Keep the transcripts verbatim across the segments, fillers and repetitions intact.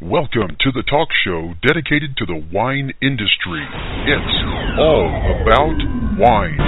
Welcome to the talk show dedicated to the wine industry. It's all about wine.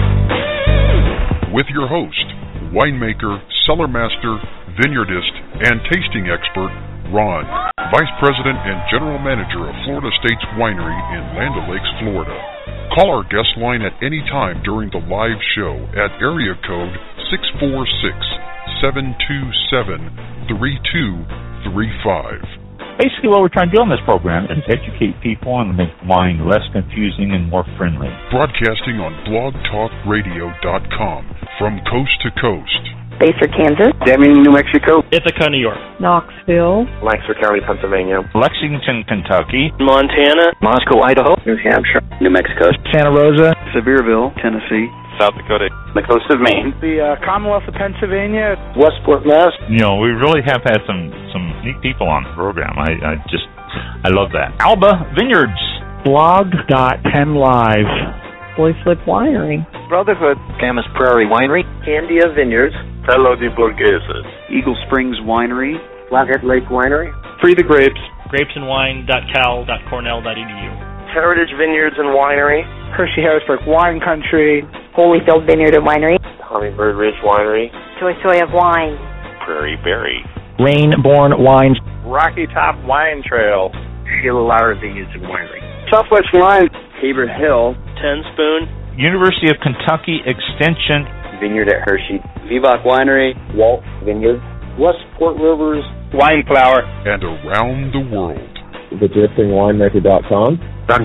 With your host, winemaker, cellar master, vineyardist, and tasting expert, Ron, Vice President and General Manager of Florida States Winery in Land O'Lakes, Florida. Call our guest line at any time during the live show at area code six four six, seven two seven, three two three five. Basically, what we're trying to do on this program is educate people and make wine less confusing and more friendly. Broadcasting on blog talk radio dot com from coast to coast. Baser, Kansas. Deming, New Mexico. Ithaca, New York. Knoxville. Lancaster County, Pennsylvania. Lexington, Kentucky. Montana. Moscow, Idaho. New Hampshire. New Mexico. Santa Rosa. Sevierville, Tennessee. South Dakota. The coast of Maine. The uh, Commonwealth of Pennsylvania. Westport, Mass. You know, we really have had some, some neat people on the program. I, I just, I love that. Alba Vineyards. blog dot penn live. Boy Flip Winery. Brotherhood. Camas Prairie Winery. Candia Vineyards. Tello di Borghese. Eagle Springs Winery. Flathead Lake Winery. Free the Grapes. grapesandwine dot cal dot cornell dot e d u. Heritage Vineyards and Winery. Hershey Harrisburg Wine Country. Holyfield Vineyard and Winery. Hummingbird Ridge Winery. Choice Soy of Wine. Prairie Berry. Rainborn Wines. Rocky Top Wine Trail. Sheila Lauer Vineyards and Winery. Southwest Wine. Tabor Hill. Ten Spoon. University of Kentucky Extension. Vineyard at Hershey. Vivac Winery. Walt Vineyards. Westport Rivers. Wine Flower. And around the world. the drifting winemaker dot com.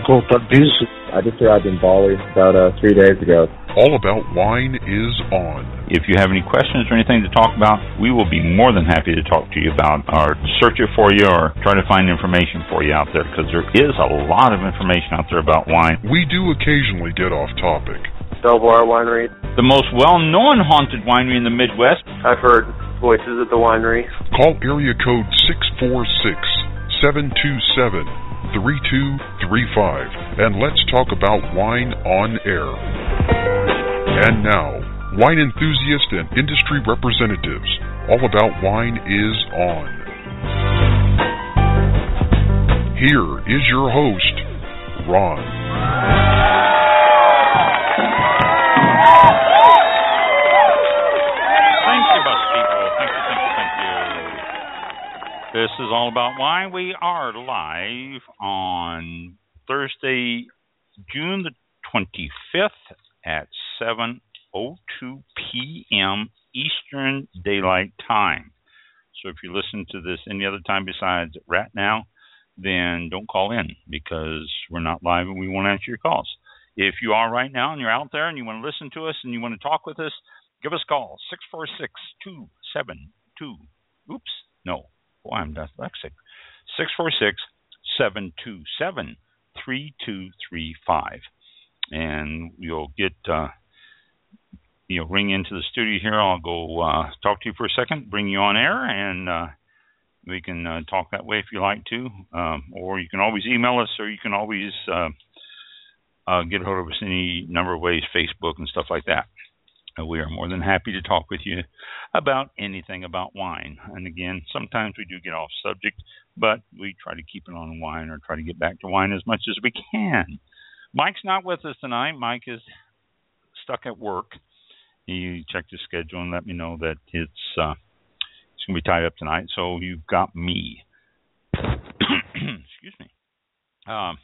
I just arrived in Bali about uh, three days ago. All About Wine is on. If you have any questions or anything to talk about, we will be more than happy to talk to you about or search it for you or try to find information for you out there, because there is a lot of information out there about wine. We do occasionally get off topic. Belvoir Winery. The most well-known haunted winery in the Midwest. I've heard voices at the winery. Call area code six four six, seven two seven, three two three five and let's talk about wine on air. And now, wine enthusiasts and industry representatives, All About Wine is on. Here is your host, Ron. Thank you, bus people. Thank you, thank you, thank you. This is All About Wine. We are live on Thursday, June the twenty-fifth at seven oh two p.m. Eastern Daylight Time. So if you listen to this any other time besides right now, then don't call in, because we're not live and we won't answer your calls. If you are right now and you're out there and you want to listen to us and you want to talk with us, give us a call, six four six, two seven two. Oops, no. Boy, I'm dyslexic. six four six, seven two seven, three two three five. And you'll get, uh, you know, ring into the studio here. I'll go uh, talk to you for a second, bring you on air, and uh, we can uh, talk that way if you like to. Um, or you can always email us, or you can always uh, uh, get a hold of us any number of ways, Facebook and stuff like that. Uh, we are more than happy to talk with you about anything about wine. And again, sometimes we do get off subject, but we try to keep it on wine or try to get back to wine as much as we can. Mike's not with us tonight. Mike is stuck at work. He checked his schedule and let me know that it's uh, it's going to be tied up tonight. So you've got me. Excuse me. Um,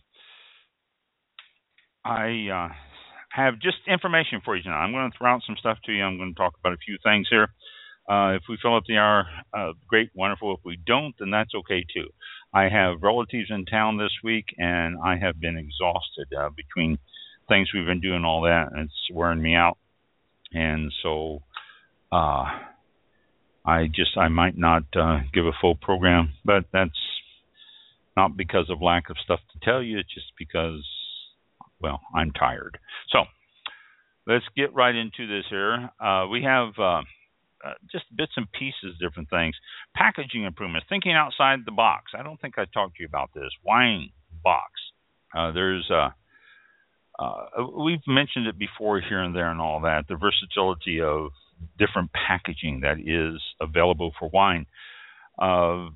I uh, have just information for you tonight. I'm going to throw out some stuff to you. I'm going to talk about a few things here. Uh, if we fill up the hour, uh, great, wonderful. If we don't, then that's okay too. I have relatives in town this week, and I have been exhausted uh, between things we've been doing, all that, and it's wearing me out. And so uh, I just, I might not uh, give a full program, but that's not because of lack of stuff to tell you. It's just because, well, I'm tired. So let's get right into this here. Uh, we have uh, uh, just bits and pieces, different things. Packaging improvements, thinking outside the box. I don't think I talked to you about this. Wine box. Uh, there's uh, uh, we've mentioned it before here and there and all that, the versatility of different packaging that is available for wine. Uh,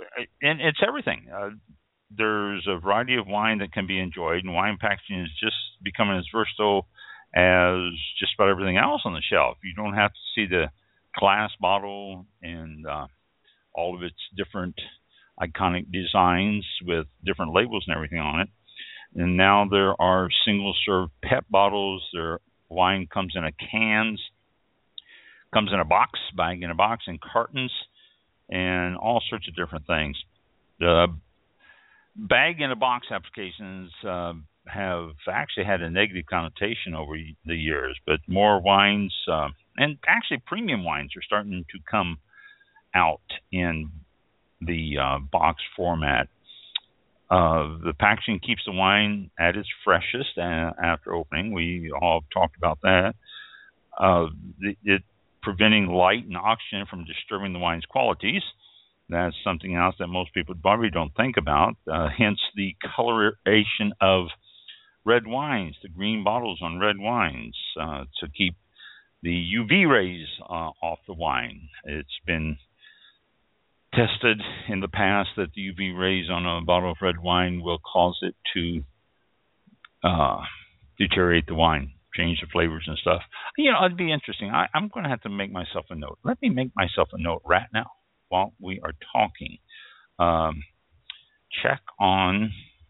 and it's everything. Uh, there's a variety of wine that can be enjoyed, and wine packaging is just becoming as versatile as just about everything else on the shelf. You don't have to see the glass bottle and uh, all of its different iconic designs with different labels and everything on it. And now there are single-serve P E T bottles. Their wine comes in a cans, comes in a box, bag in a box, and cartons, and all sorts of different things. The bag in a box applications uh, have actually had a negative connotation over the years, but more wines, uh, and actually premium wines, are starting to come out in the uh, box format. Uh, the packaging keeps the wine at its freshest uh, after opening. We all have talked about that. Uh, it, it preventing light and oxygen from disturbing the wine's qualities. That's something else that most people probably don't think about. Uh, hence the coloration of red wines, the green bottles on red wines, uh, to keep the U V rays uh, off the wine. It's been tested in the past that the U V rays on a bottle of red wine will cause it to uh, deteriorate the wine, change the flavors and stuff. You know, it'd be interesting. I, I'm going to have to make myself a note. Let me make myself a note right now while we are talking. Um, check on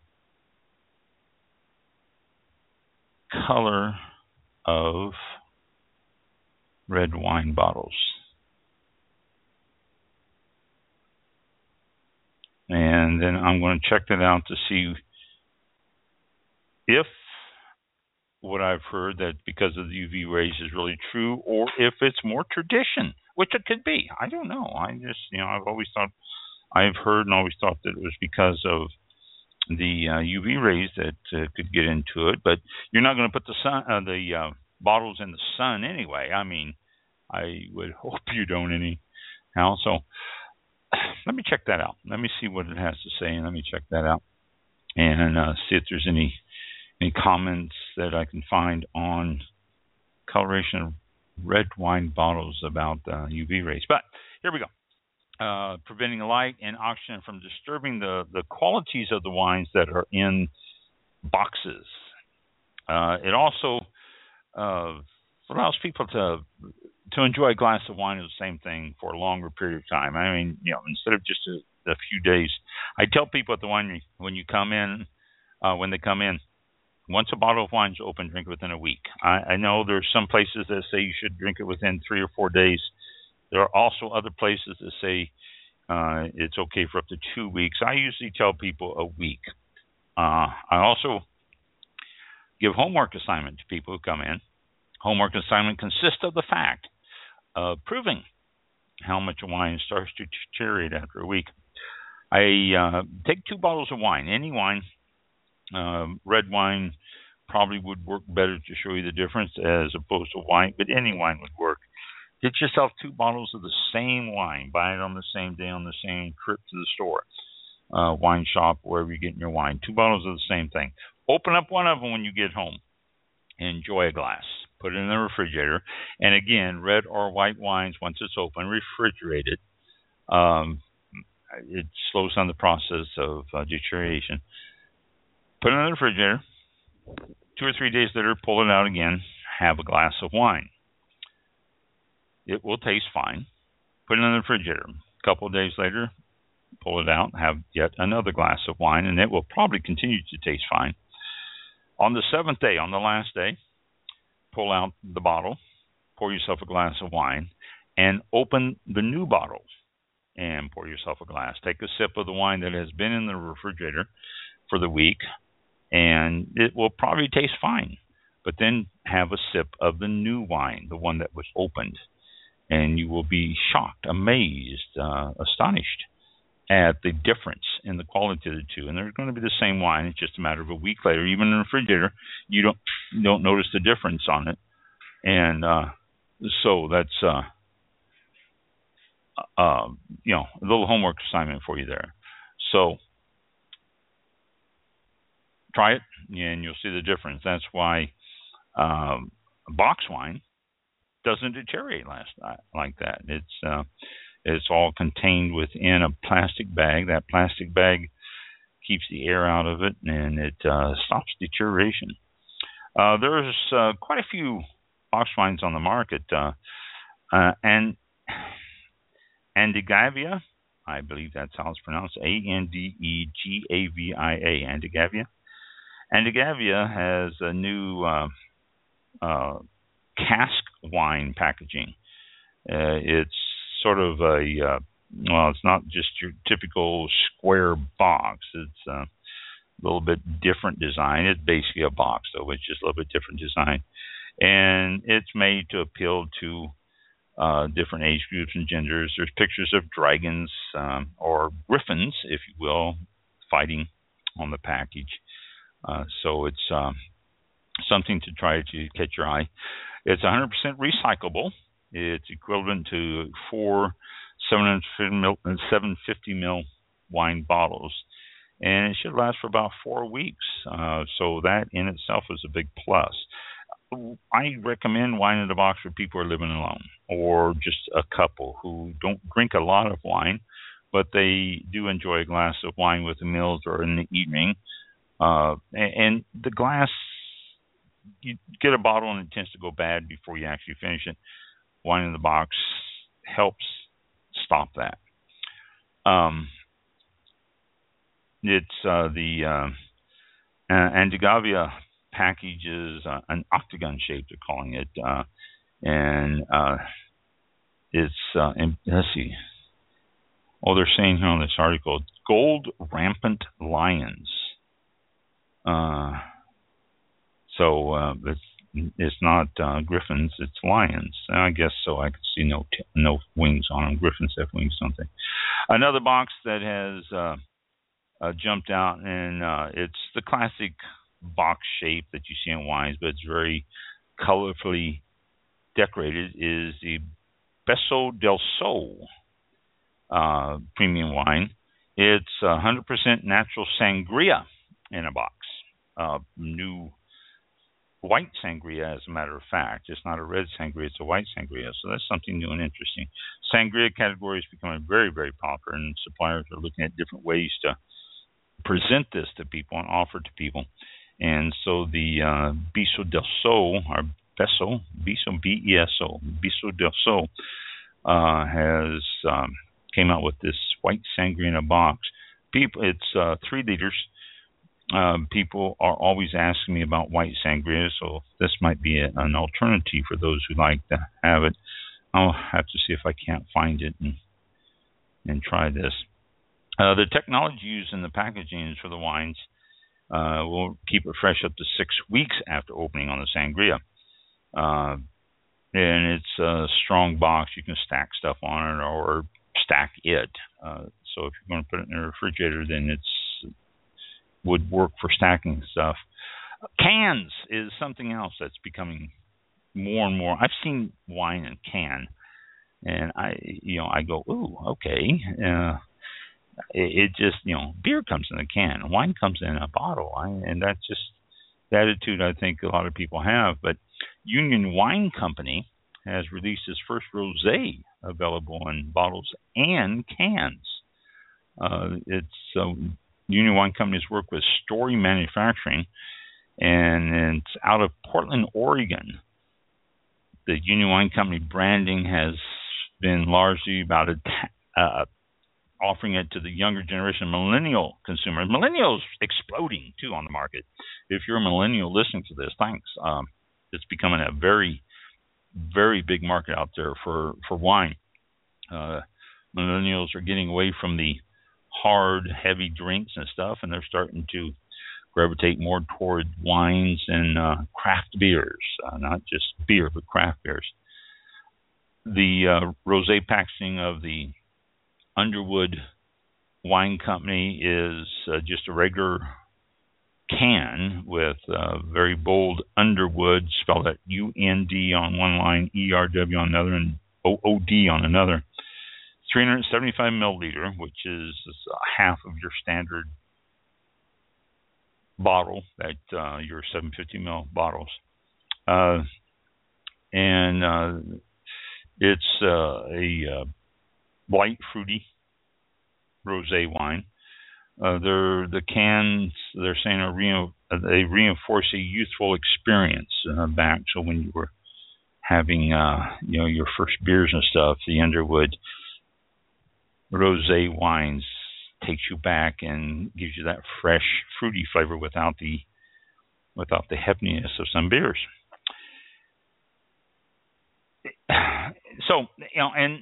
color of red wine bottles. And then I'm going to check that out to see if what I've heard that because of the U V rays is really true, or if it's more tradition, which it could be. I don't know. I just, you know, I've always thought, I've heard and always thought that it was because of the uh, U V rays that uh, could get into it. But you're not going to put the sun, uh, the uh, bottles in the sun anyway. I mean, I would hope you don't anyhow. So let me check that out. Let me see what it has to say, and let me check that out and uh, see if there's any any comments that I can find on coloration of red wine bottles about uh, U V rays. But here we go. Uh, preventing light and oxygen from disturbing the, the qualities of the wines that are in boxes. Uh, it also uh, allows people to to enjoy a glass of wine is the same thing for a longer period of time. I mean, you know, instead of just a, a few days. I tell people at the winery when you come in, uh, when they come in, once a bottle of wine is open, drink it within a week. I, I know there's some places that say you should drink it within three or four days. There are also other places that say uh, it's okay for up to two weeks. I usually tell people a week. Uh, I also give homework assignment to people who come in. Homework assignment consists of the fact of proving how much a wine starts to deteriorate after a week. I uh, take two bottles of wine, any wine. Uh, red wine probably would work better to show you the difference as opposed to white, but any wine would work. Get yourself two bottles of the same wine. Buy it on the same day on the same trip to the store, uh, wine shop, wherever you're getting your wine. Two bottles of the same thing. Open up one of them when you get home. Enjoy a glass. Put it in the refrigerator. And again, red or white wines, once it's open, refrigerate it. Um, it slows down the process of uh, deterioration. Put it in the refrigerator. Two or three days later, pull it out again. Have a glass of wine. It will taste fine. Put it in the refrigerator. A couple of days later, pull it out. Have yet another glass of wine, and it will probably continue to taste fine. On the seventh day, on the last day, pull out the bottle, pour yourself a glass of wine, and open the new bottle and pour yourself a glass. Take a sip of the wine that has been in the refrigerator for the week, and it will probably taste fine. But then have a sip of the new wine, the one that was opened, and you will be shocked, amazed, uh, astonished at the difference in the quality of the two. And they're going to be the same wine. It's just a matter of a week later. Even in the refrigerator, you don't you don't notice the difference on it. And uh, so that's uh, uh, you know, a little homework assignment for you there. So try it, and you'll see the difference. That's why um, box wine doesn't deteriorate last, like that. It's uh, It's all contained within a plastic bag. That plastic bag keeps the air out of it, and it uh, stops deterioration. Uh, there's uh, quite a few box wines on the market, uh, uh, and Andegavia, I believe that's how it's pronounced, A N D E G A V I A, Andegavia. Andegavia has a new uh, uh, cask wine packaging. Uh, it's sort of a, uh, well, it's not just your typical square box. It's uh, a little bit different design. It's basically a box, though. It's just a little bit different design. And it's made to appeal to uh, different age groups and genders. There's pictures of dragons um, or griffins, if you will, fighting on the package. Uh, so it's um, something to try to catch your eye. It's one hundred percent recyclable. It's equivalent to four seven hundred fifty mil wine bottles, and it should last for about four weeks. Uh, so that in itself is a big plus. I recommend wine in the box for people who are living alone or just a couple who don't drink a lot of wine, but they do enjoy a glass of wine with the meals or in the evening. Uh, and, and the glass, you get a bottle and it tends to go bad before you actually finish it. Wine in the box helps stop that. Um, it's uh, the uh, Andegavia package is uh, an octagon shape, they're calling it, uh, and uh, it's uh, and let's see. Oh, they're saying here on this article, gold rampant lions. Uh, so uh, it's it's not uh, griffins, it's lions. I guess so. I can see no t- no wings on them. Griffins have wings, don't they? Another box that has uh, uh, jumped out, and uh, it's the classic box shape that you see in wines, but it's very colorfully decorated, is the Beso del Sol uh, premium wine. It's one hundred percent natural sangria in a box. Uh, new white sangria, as a matter of fact. It's not a red sangria, it's a white sangria. So that's something new and interesting. Sangria category is becoming very, very popular, and suppliers are looking at different ways to present this to people and offer it to people. And so the uh, Beso del Sol, or Beso, Beso, B E S O, Beso del Sol, uh, has um, came out with this white sangria in a box. People, it's uh, three liters. Uh, people are always asking me about white sangria, so this might be a, an alternative for those who like to have it. I'll have to see if I can't find it and and try this. Uh, the technology used in the packaging for the wines uh, will keep it fresh up to six weeks after opening on the sangria. Uh, and it's a strong box. You can stack stuff on it or stack it. Uh, so if you're going to put it in the refrigerator, then it's would work for stacking stuff. Cans is something else that's becoming more and more. I've seen wine in can, and I, you know, I go, ooh, okay. Uh, it, it just, you know, beer comes in a can, wine comes in a bottle, I, and that's just the attitude I think a lot of people have. But Union Wine Company has released its first rosé available in bottles and cans. Uh, it's um, Union Wine Company's work with Story Manufacturing, and it's out of Portland, Oregon. The Union Wine Company branding has been largely about it, uh, offering it to the younger generation, millennial consumers. Millennials exploding, too, on the market. If you're a millennial listening to this, thanks. Um, it's becoming a very, very big market out there for, for wine. Uh, millennials are getting away from the hard, heavy drinks and stuff, and they're starting to gravitate more toward wines and uh, craft beers, uh, not just beer, but craft beers. The uh, rosé packaging of the Underwood Wine Company is uh, just a regular can with uh, very bold Underwood, spelled out U N D on one line, E R W on another, and O O D on another. three hundred seventy-five milliliter, which is half of your standard bottle, that uh, your seven hundred fifty milliliter bottles, uh, and uh, it's uh, a uh, light, fruity rosé wine. Uh, they're, the cans, they're saying, are re- they reinforce a youthful experience uh, back. So when you were having, uh, you know, your first beers and stuff, the Underwood rosé wines takes you back and gives you that fresh, fruity flavor without the without the heaviness of some beers. So, you know, and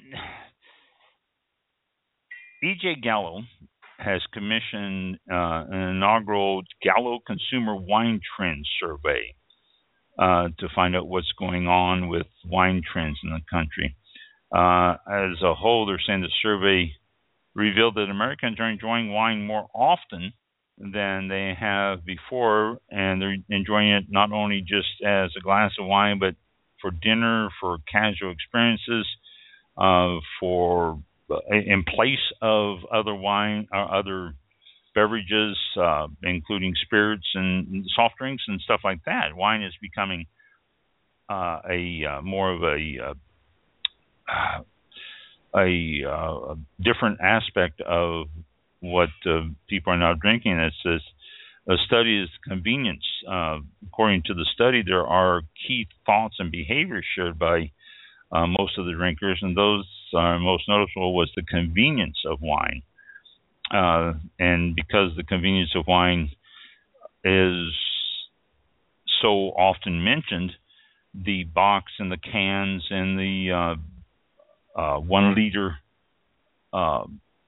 E J Gallo has commissioned uh, an inaugural Gallo Consumer Wine Trends Survey uh, to find out what's going on with wine trends in the country. Uh, as a whole, they're saying the survey revealed that Americans are enjoying wine more often than they have before, and they're enjoying it not only just as a glass of wine, but for dinner, for casual experiences, uh, for in place of other wine or other beverages, uh, including spirits and soft drinks and stuff like that. Wine is becoming uh, a uh, more of a uh, a, uh, a different aspect of what uh, people are now drinking. It says a study is convenience. Uh, according to the study, there are key thoughts and behaviors shared by uh, most of the drinkers, and those uh, most noticeable was the convenience of wine. Uh, and because the convenience of wine is so often mentioned, the box and the cans and the uh, uh, one liter uh,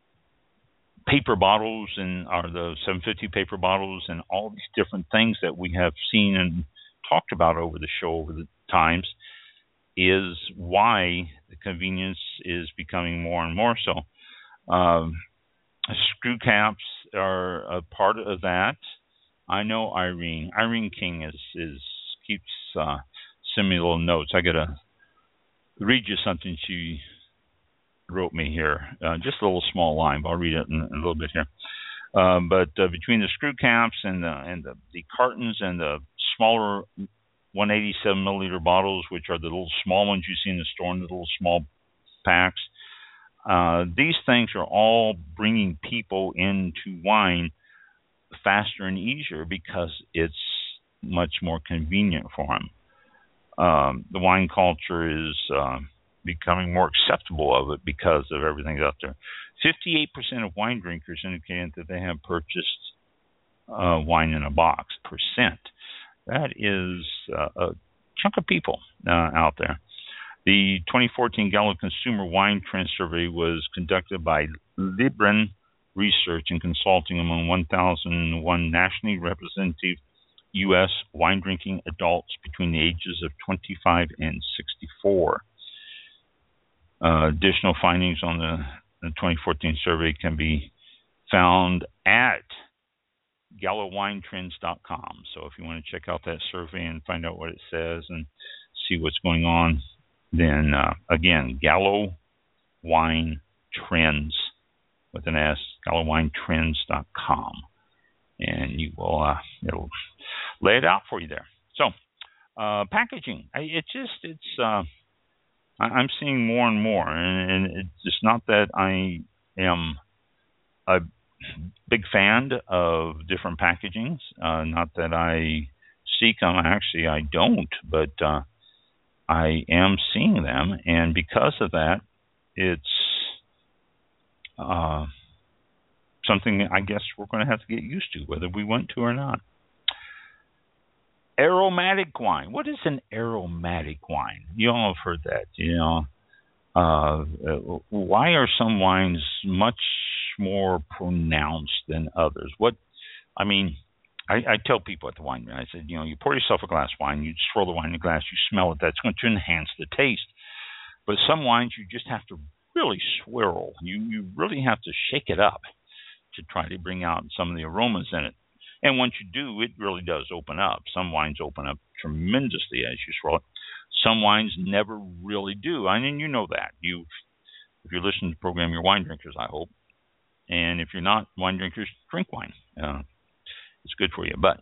paper bottles and are the seven fifty paper bottles and all these different things that we have seen and talked about over the show over the times is why the convenience is becoming more and more so. Um, screw caps are a part of that. I know Irene. Irene King is is keeps uh, sending me little notes. I gotta read you something she wrote me here. Uh, just a little small line, but I'll read it in, in a little bit here. Uh, but uh, between the screw caps and the and the, the cartons and the smaller one eighty-seven milliliter bottles, which are the little small ones you see in the store in the little small packs, uh, these things are all bringing people into wine faster and easier because it's much more convenient for them. Um, the wine culture is uh, becoming more acceptable of it because of everything out there. fifty-eight percent of wine drinkers indicated that they have purchased uh, wine in a box. Percent. That is uh, a chunk of people uh, out there. The twenty fourteen Gallo Consumer Wine Trend Survey was conducted by Libren Research and Consulting among one thousand one nationally representative U S wine drinking adults between the ages of twenty-five and sixty-four. Uh, additional findings on the, the twenty fourteen survey can be found at gallo wine trends dot com. So if you want to check out that survey and find out what it says and see what's going on, then uh, again, Gallo Wine Trends with an S, gallo wine trends dot com, and you will uh, it'll lay it out for you there. So uh, packaging, I, it just it's uh, I, I'm seeing more and more, and, and it's just not that I am a big fan of different packagings. Uh, not that I seek them. Actually, I don't, but uh, I am seeing them, and because of that, it's uh, something I guess we're going to have to get used to, whether we want to or not. Aromatic wine. What is an aromatic wine? You all have heard that. You know, uh, why are some wines much more pronounced than others? What I mean, I, I tell people at the wine, I said, you know, you pour yourself a glass of wine, you swirl the wine in the glass, you smell it. That's going to enhance the taste. But some wines you just have to really swirl. You you really have to shake it up to try to bring out some of the aromas in it. And once you do, it really does open up. Some wines open up tremendously as you swirl it. Some wines never really do. I mean, you know that. You, if you're listening to the program, you're wine drinkers, I hope. And if you're not wine drinkers, drink wine. Uh, it's good for you. But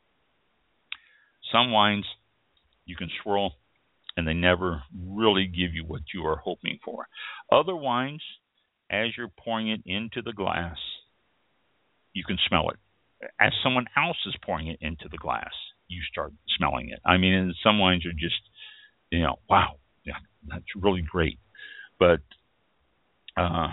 some wines you can swirl, and they never really give you what you are hoping for. Other wines as you're pouring it into the glass, you can smell it. As someone else is pouring it into the glass, you start smelling it. I mean, and some wines are just, you know, wow, yeah, that's really great. But, uh,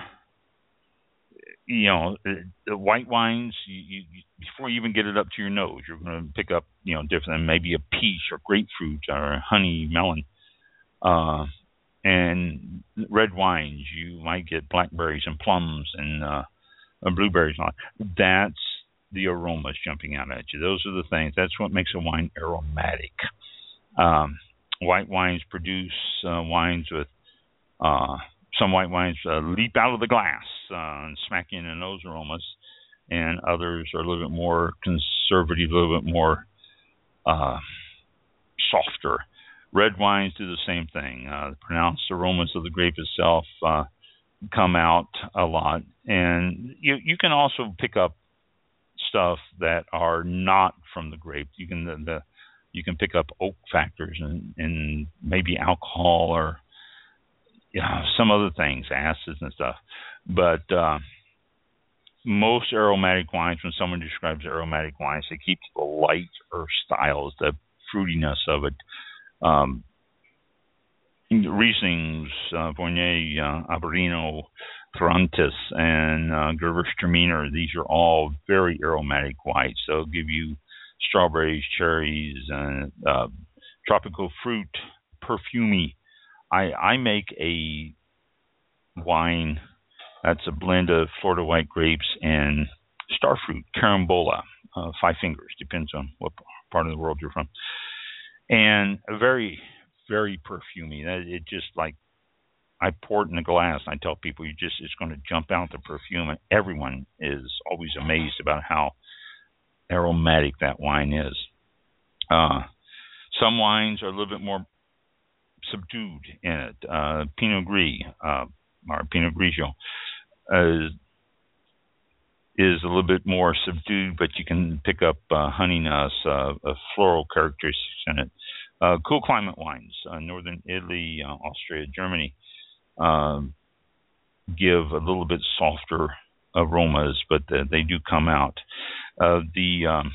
you know, the white wines, you, you, before you even get it up to your nose, you're going to pick up, you know, different, maybe a peach or grapefruit or honey, melon. Uh, and red wines, you might get blackberries and plums and uh, blueberries and all that. That's the aromas jumping out at you. Those are the things. That's what makes a wine aromatic. Um, white wines produce uh, wines with uh, some white wines uh, leap out of the glass uh, and smack you in those aromas, and others are a little bit more conservative, a little bit more uh, softer. Red wines do the same thing. Uh, the pronounced aromas of the grape itself uh, come out a lot, and you you can also pick up stuff that are not from the grape. You can the, the you can pick up oak factors and, and maybe alcohol or you know, some other things, acids and stuff. But uh, most aromatic wines, when someone describes aromatic wines, they keep the light or styles, the fruitiness of it. Um, Rieslings, uh, Viognier, uh, Albarino, Ferrantis, and uh, Gewürztraminer, these are all very aromatic whites. They'll give you strawberries, cherries, and uh, tropical fruit, perfumey. I, I make a wine that's a blend of Florida white grapes and starfruit, carambola, uh, five fingers, depends on what part of the world you're from. And a very, very perfumey. It just like, I pour it in a glass and I tell people, you just, it's going to jump out the perfume. And everyone is always amazed about how aromatic that wine is. Uh, some wines are a little bit more subdued in it. Uh, Pinot Gris, uh, or Pinot Grigio, uh, is a little bit more subdued, but you can pick up uh, honeyness, uh, uh, floral characteristics in it. Uh, cool climate wines, uh, northern Italy, uh, Austria, Germany, um, give a little bit softer aromas, but uh, they do come out. Uh, the um,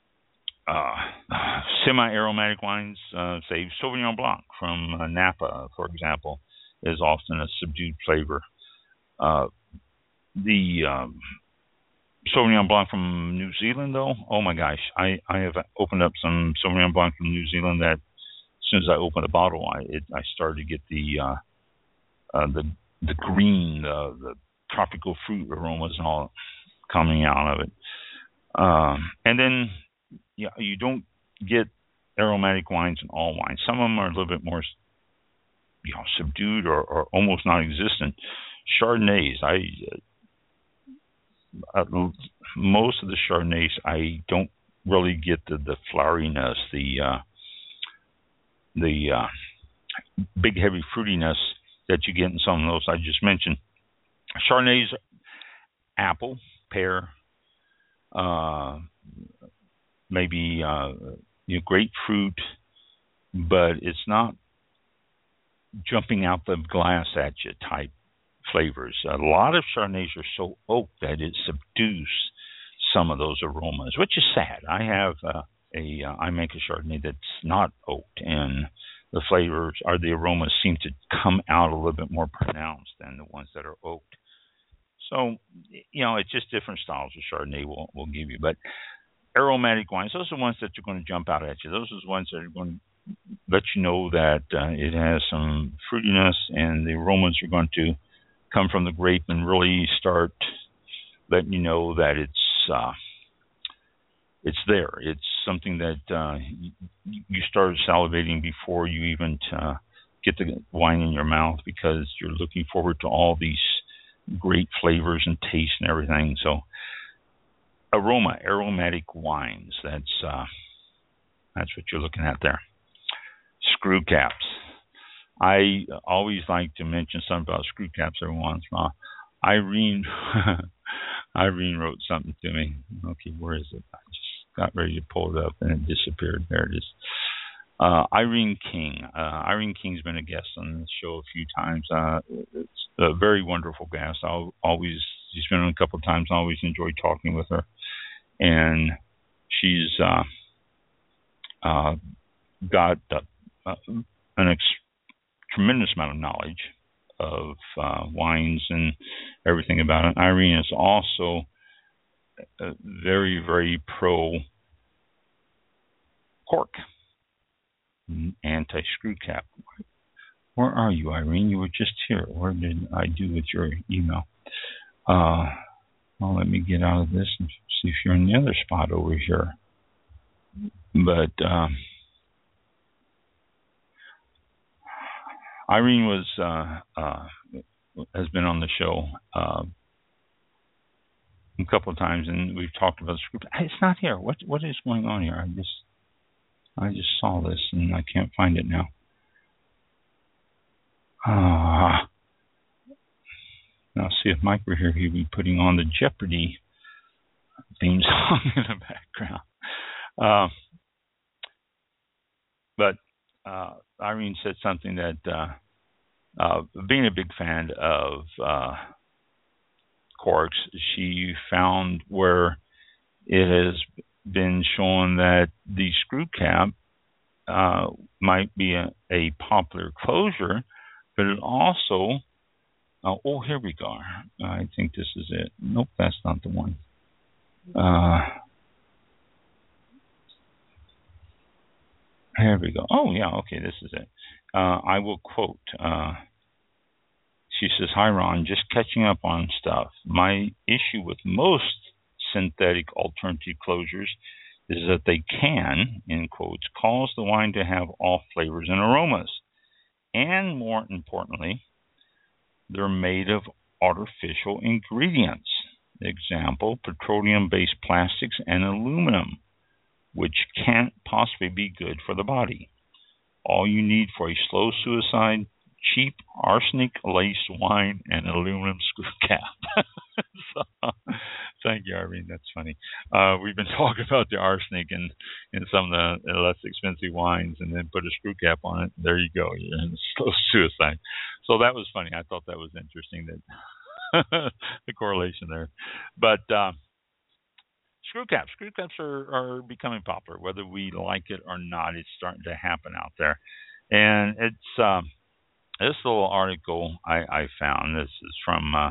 uh, semi-aromatic wines, uh, say Sauvignon Blanc from uh, Napa, for example, is often a subdued flavor. Uh, the um, Sauvignon Blanc from New Zealand, though, oh my gosh, I, I have opened up some Sauvignon Blanc from New Zealand that as soon as I opened a bottle, I it, I started to get the uh, uh, the the green, uh, the tropical fruit aromas and all coming out of it. Um, and then yeah, you don't get aromatic wines in all wines. Some of them are a little bit more, you know, subdued or, or almost non-existent. Chardonnays, I uh, uh, most of the Chardonnays, I don't really get the, the floweriness, the uh, the uh, big heavy fruitiness that you get in some of those I just mentioned. Chardonnays, apple, pear, uh, maybe uh, you know, grapefruit, but it's not jumping out the glass at you type flavors. A lot of Chardonnays are so oak that it subdues some of those aromas, which is sad. I have uh, a uh, I make a Chardonnay that's not oaked, and the flavors or the aromas seem to come out a little bit more pronounced than the ones that are oaked. So, you know, it's just different styles of Chardonnay will will give you. But aromatic wines, those are the ones that are going to jump out at you. Those are the ones that are going to let you know that uh, it has some fruitiness, and the aromas are going to come from the grape and really start letting you know that it's uh, it's there. It's something that uh, you, you start salivating before you even uh, get the wine in your mouth, because you're looking forward to all these great flavors and taste and everything. So aroma, aromatic wines, that's uh, that's what you're looking at there. Screw caps. I always like to mention something about screw caps every once in a while. Irene, Irene wrote something to me. Okay, where is it? I just got ready to pull it up and it disappeared. There it is. Uh, Irene King. Uh, Irene King's been a guest on the show a few times. Uh, it's a very wonderful guest. I'll always, she's been on a couple of times. I always enjoy talking with her. And she's uh, uh, got uh, an ex- tremendous amount of knowledge of uh, wines and everything about it. Irene is also uh, very, very pro cork, anti-screw cap. Where are you, Irene? You were just here. Where did I do with your email? Uh, well, let me get out of this and see if you're in the other spot over here. But um, Irene was uh, uh, has been on the show uh, a couple of times, and we've talked about the screw cap. It's not here. What what is going on here? I just I just saw this and I can't find it now. Ah. Uh, now, see if Mike were here, he'd be putting on the Jeopardy theme song in the background. Uh, but uh, Irene said something that, uh, uh, being a big fan of uh, corks, she found where it has been shown that the screw cap uh, might be a, a popular closure, but it also, uh, oh, here we go. I think this is it. Nope, that's not the one. Uh, here we go. Oh, yeah, okay, this is it. Uh, I will quote. Uh, she says, "Hi, Ron, just catching up on stuff. My issue with most synthetic alternative closures is that they can, in quotes, cause the wine to have off flavors and aromas. And more importantly, they're made of artificial ingredients. Example, petroleum-based plastics and aluminum, which can't possibly be good for the body. All you need for a slow suicide, cheap arsenic-laced wine and aluminum screw cap." So, thank you, Irene. That's funny. Uh, we've been talking about the arsenic in, in some of the less expensive wines, and then put a screw cap on it. There you go. You're in slow suicide. So that was funny. I thought that was interesting, that the correlation there. But uh, screw caps. Screw caps are, are becoming popular. Whether we like it or not, it's starting to happen out there. And it's um, this little article I, I found. This is from... Uh,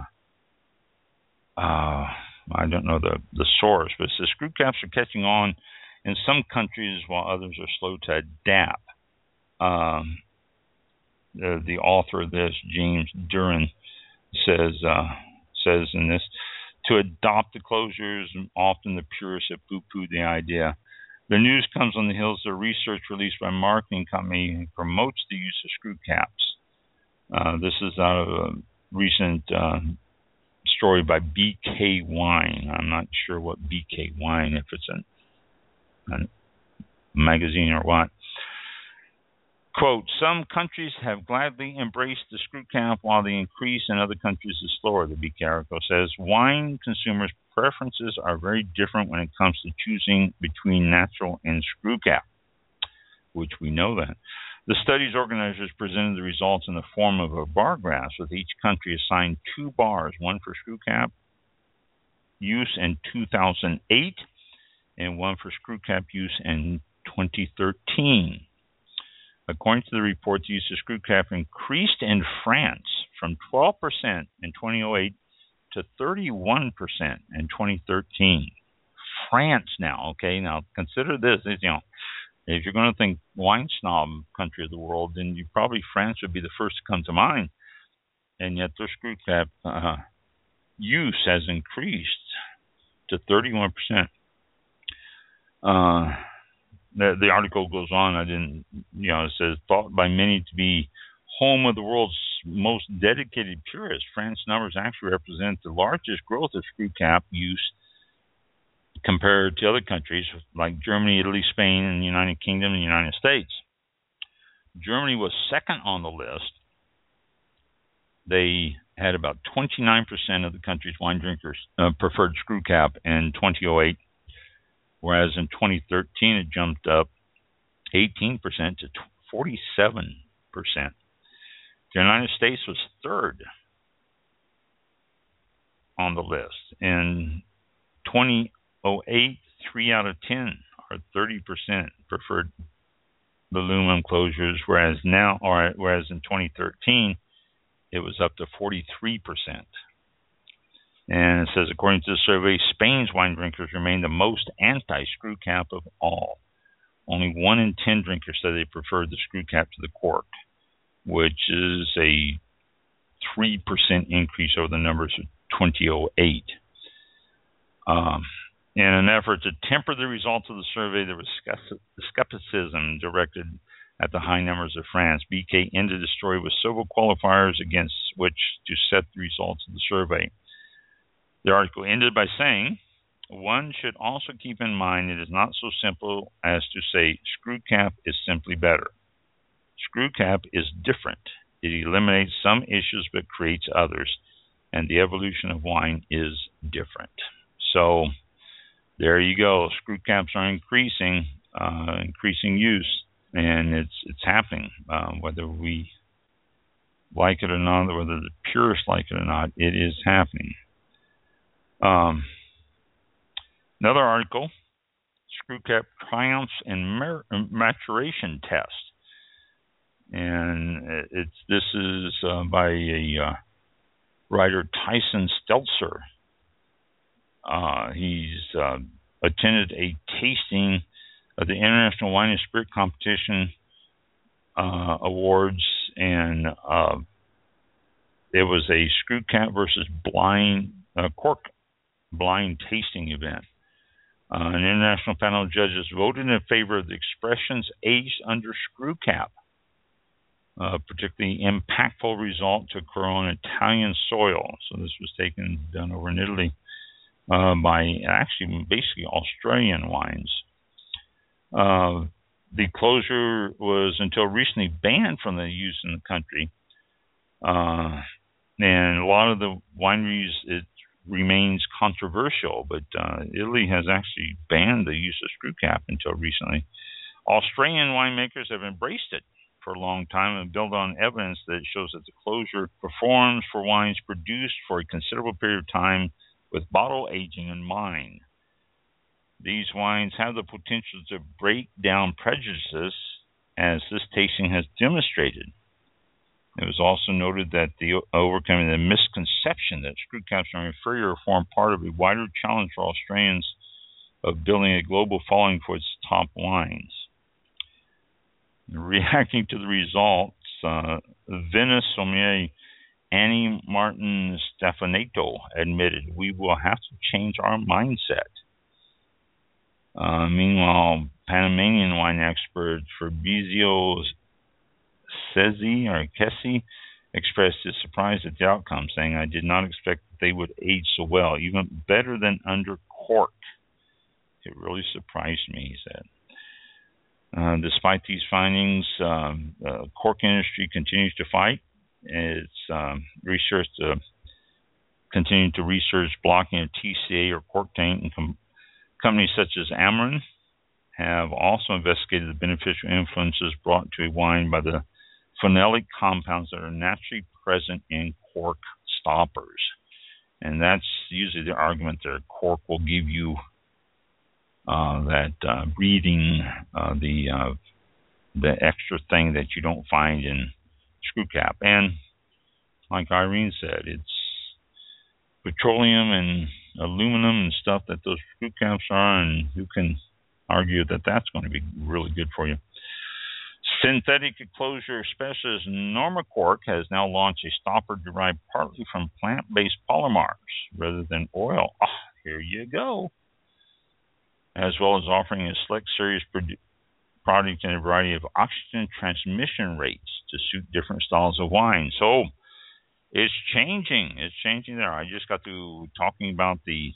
Uh, I don't know the, the source, but it says screw caps are catching on in some countries while others are slow to adapt. Um, the, the author of this, James Duran, says uh, says in this, to adopt the closures, often the purists have poo-pooed the idea. The news comes on the heels of research released by a marketing company who promotes the use of screw caps. Uh, this is out of a recent uh, story by B K Wine. I'm not sure what B K Wine, if it's a, a magazine or what. Quote, some countries have gladly embraced the screw cap while the increase in other countries is slower, the B K article says. Wine consumers' preferences are very different when it comes to choosing between natural and screw cap, which we know that. The study's organizers presented the results in the form of a bar graph, with each country assigned two bars, one for screw cap use in two thousand eight and one for screw cap use in twenty thirteen. According to the report, the use of screw cap increased in France from twelve percent in twenty oh eight to thirty-one percent in twenty thirteen. France now, okay? Now consider this, you know, if you're going to think wine snob country of the world, then you probably France would be the first to come to mind. And yet their screw cap uh, use has increased to thirty-one percent. Uh, the, the article goes on. I didn't, you know, it says, thought by many to be home of the world's most dedicated purists, France numbers actually represent the largest growth of screw cap use compared to other countries like Germany, Italy, Spain, and the United Kingdom and the United States. Germany was second on the list. They had about twenty-nine percent of the country's wine drinkers uh, preferred screw cap in twenty oh eight, whereas in twenty thirteen it jumped up eighteen percent to forty-seven percent. The United States was third on the list. In twenty oh eight, three out of ten, or thirty percent, preferred the aluminum closures, whereas now, or whereas in twenty thirteen, it was up to forty-three percent. And it says, according to the survey, Spain's wine drinkers remain the most anti-screw cap of all. Only one in ten drinkers said they preferred the screw cap to the cork, which is a three percent increase over the numbers of twenty oh eight. Um, in an effort to temper the results of the survey, there was skepticism directed at the high numbers of France. B K ended the story with several qualifiers against which to set the results of the survey. The article ended by saying, one should also keep in mind it is not so simple as to say screw cap is simply better. Screw cap is different. It eliminates some issues but creates others, and the evolution of wine is different. So there you go. Screw caps are increasing, uh, increasing use, and it's it's happening. Uh, whether we like it or not, whether the purists like it or not, it is happening. Um, another article, screw cap triumphs in mar- maturation test. And it's this is uh, by a uh, writer, Tyson Stelzer. Uh, he's uh, attended a tasting of the International Wine and Spirit Competition uh, Awards, and uh, it was a screw cap versus blind uh, cork blind tasting event. Uh, an international panel of judges voted in favor of the expressions aged under screw cap. A particularly impactful result to occur on Italian soil. So this was taken done over in Italy uh, by actually basically Australian wines. Uh, the closure was until recently banned from the use in the country, uh, and a lot of the wineries it remains controversial. But uh, Italy has actually banned the use of screw cap until recently. Australian winemakers have embraced it for a long time and build on evidence that shows that the closure performs for wines produced for a considerable period of time with bottle aging in mind. These wines have the potential to break down prejudices, as this tasting has demonstrated. It was also noted that the overcoming the misconception that screw caps are inferior form part of a wider challenge for Australians of building a global following for its top wines. Reacting to the results, uh, Venice sommelier Annie Martin Stefanato admitted, we will have to change our mindset. Uh, meanwhile, Panamanian wine expert Fabrizio Cesi or Kessi expressed his surprise at the outcome, saying, I did not expect that they would age so well, even better than under cork. It really surprised me, he said. Uh, despite these findings, um, the cork industry continues to fight. It's um, research to continue to research blocking of T C A or cork taint, and com- companies such as Amarin have also investigated the beneficial influences brought to a wine by the phenolic compounds that are naturally present in cork stoppers. And that's usually the argument that cork will give you Uh, that uh, breathing, uh, the uh, the extra thing that you don't find in screw cap. And like Irene said, it's petroleum and aluminum and stuff that those screw caps are, and who can argue that that's going to be really good for you. Synthetic closure specialist Normacork has now launched a stopper derived partly from plant-based polymers rather than oil. Oh, here you go. As well as offering a select series product in a variety of oxygen transmission rates to suit different styles of wine. So it's changing. It's changing there. I just got to talking about the